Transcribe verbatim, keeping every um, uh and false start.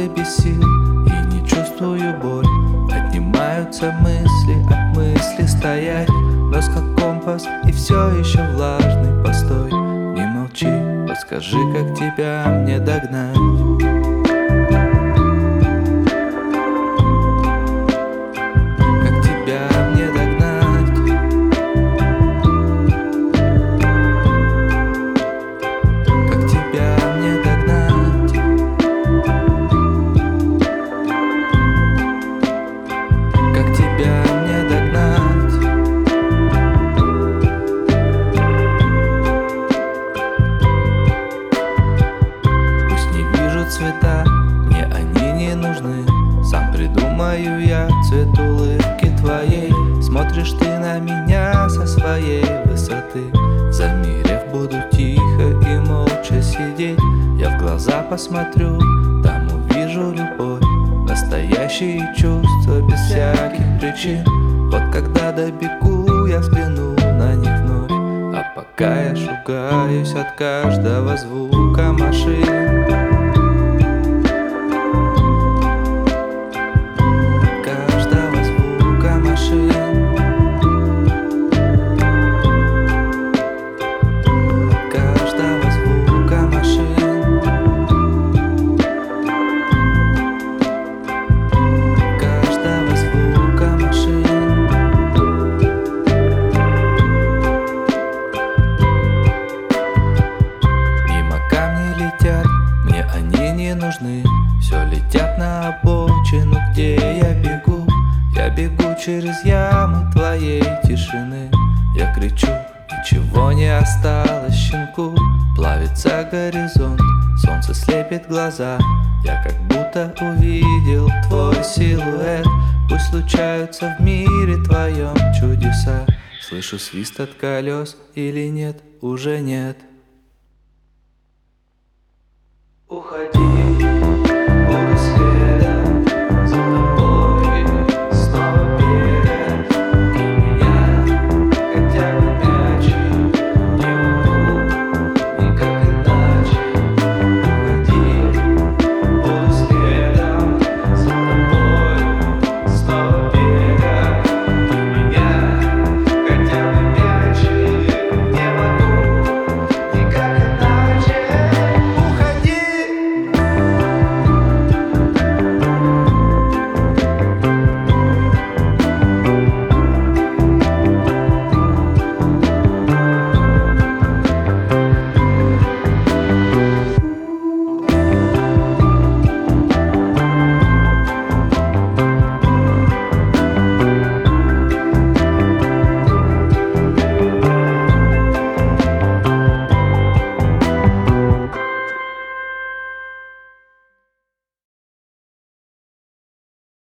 устал и без сил, и не чувствую боль. Отнимаются мысли от мысли стоять. Нос как компас и все еще влажный. Постой, не молчи, подскажи, как тебя мне догнать. Цвета, мне они не нужны. Сам придумаю я цвет улыбки твоей. Смотришь ты на меня со своей высоты. Замерев, буду тихо и молча сидеть. Я в глаза посмотрю, там увижу любовь. Настоящие чувства без всяких причин. Вот когда добегу, я взгляну на них вновь. А пока я шугаюсь от каждого звука машин. Мне они не нужны, все летят на обочину, где я бегу. Я бегу через ямы твоей тишины. Я кричу, ничего не осталось щенку. Плавится горизонт, солнце слепит глаза. Я как будто увидел твой силуэт. Пусть случаются в мире твоем чудеса. Слышу свист от колес или нет, уже нет.